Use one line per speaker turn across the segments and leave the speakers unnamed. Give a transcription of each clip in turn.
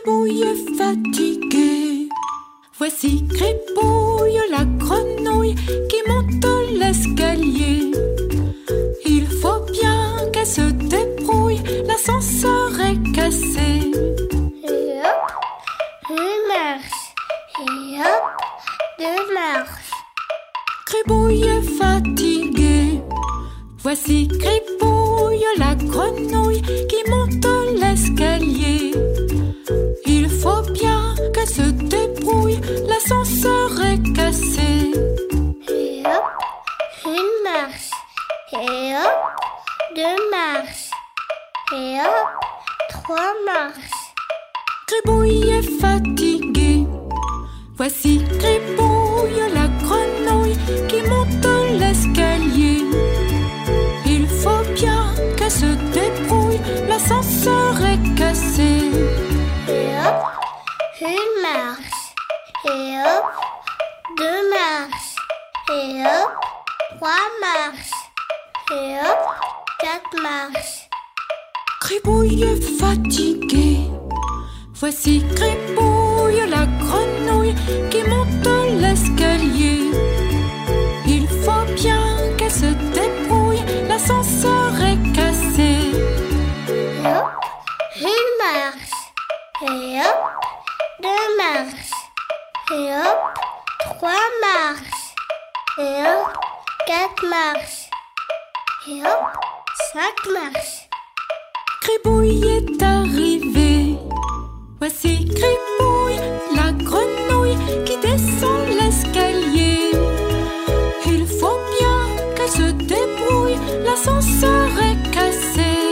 Gribouille est fatiguée. Voici Gribouille, la grenouille, qui monte l'escalier. Il faut bien qu'elle se débrouille, l'ascenseur est cassé.
Et hop, une marche. Et hop, deux marches.
Gribouille est fatiguée. Voici Gribouille, la grenouille, qui monte l'escalier. Il faut bien qu'elle se débrouille, l'ascenseur est cassé.
Et hop, une marche. Et hop, deux marches. Et hop, trois marches.
Gribouille est fatiguée. Voici Gribouille, la grenouille, qui monte l'escalier. Il faut bien qu'elle se débrouille, l'ascenseur est cassé.
Et hop, une marche. Et hop, deux marches. Et hop, trois marches. Et hop, quatre marches.
Gribouille est fatiguée. Voici Gribouille, la grenouille, qui monte l'escalier. Il faut bien qu'elle se débrouille, l'ascenseur est cassé.
Et hop, une marche. Et hop, deux marches. Et hop, trois marches. Et hop, quatre marches. Et hop, cinq marches.
Gribouille est arrivée. Voici Gribouille, la grenouille, qui descend l'escalier. Il faut bien qu'elle se débrouille, l'ascenseur est cassé.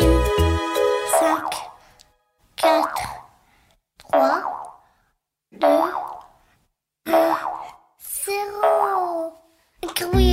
5, 4, 3, 2, 1, 0. Gribouille